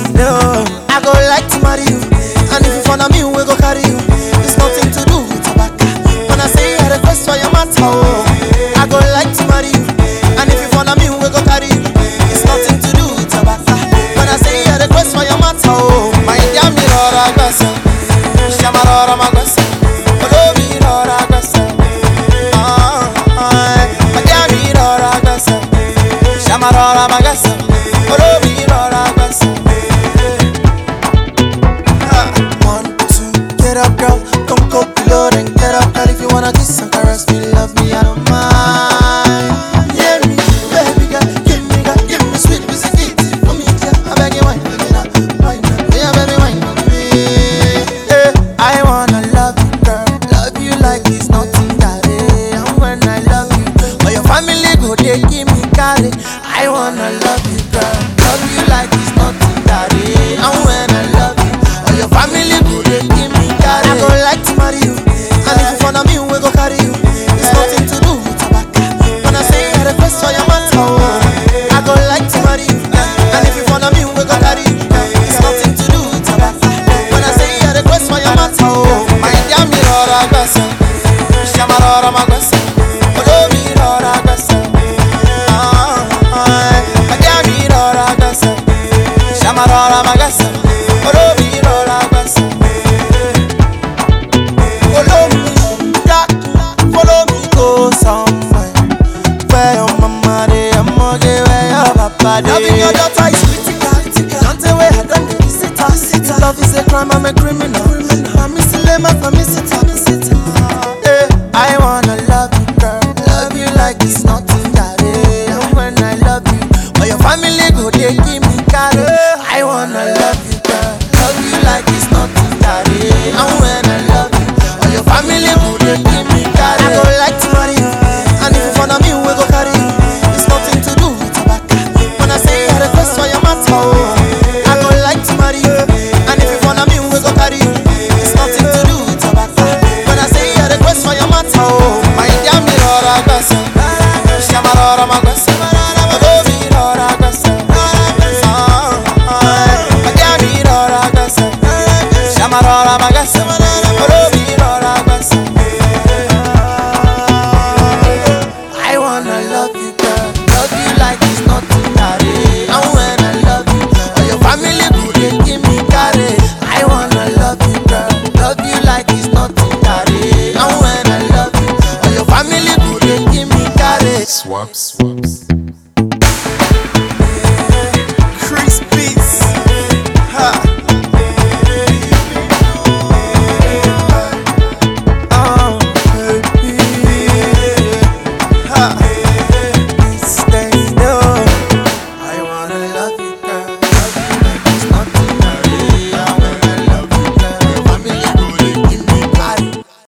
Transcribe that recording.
No, I go like to marry you, and if you follow me, we go carry you. It's nothing to do with tobacco. When I say I request for your matter, oh, I go like to marry you, and if you follow me, we go carry you. It's nothing to do with tobacco. When I say I request for your matter, oh, my damn me rora gbasa, shamarora magbasa, follow me rora gbasa, my damn me rora gbasa, shamarora magbasa, follow me rora gbasa. 1, 2, get up, girl, don't go below, then get up, girl. If you wanna kiss and caress me, love me, I don't mind. Yeah, me, baby girl, give me sweet biscuit for me, yeah. I beg you, wine, yeah, baby, wine for me. Yeah, I wanna love you, girl, love you like it's nothing that day. And when I love you, all your family go, they give me carry. I wanna love you, girl, love you like it's nothing that day. And when I love you, all your family go, they give me carry. I go like to marry you, and if you follow me, we go carry you. It's nothing to do with tobacco. When I say I request for your matter, oh, I go like to marry you, and if you follow me, we go carry you. It's nothing to do with tobacco. When I say I request for your matter, oh, my damn me rora gbasa, shamarora magbasa, follow me rora gbasa, my damn me rora gbasa, shamarora magbasa, follow me rora gbasa. Follow me, Jack, follow me, go somewhere. Where your mama dey, I'ma get where your papa dey. Loving your daughter is critical. Don't tell where I done the visit her. If love is a crime, I'm a criminal. I'm missing lemon, I'm missing yeah, I wanna love you, girl. Love you like it's nothing that day. And when I love you, all your family go, they give me carry. I wanna love you, girl. Love you like it's nothing that day. And when I love you, all your family go, they give me carry. I go like to marry you, and if you follow me, we go carry you. It's nothing to do with tobacco. When I say I request for your matter, oh, I go like to marry you, and if you follow me, we go carry you. It's nothing to do with tobacco. When I say I request for your matter, oh, my damn me rora gbasa, shamarora magbasa, follow me rora gbasa, my damn me rora gbasa, shamarora magbasa, follow me rora gbasa. I wanna love you, girl, love you like it's nothing that day. And when I love you, all your family go, they give me carry. I wanna love you, girl, love you like it's nothing that day. And when I love you, all your family go, they give me carry. Swap.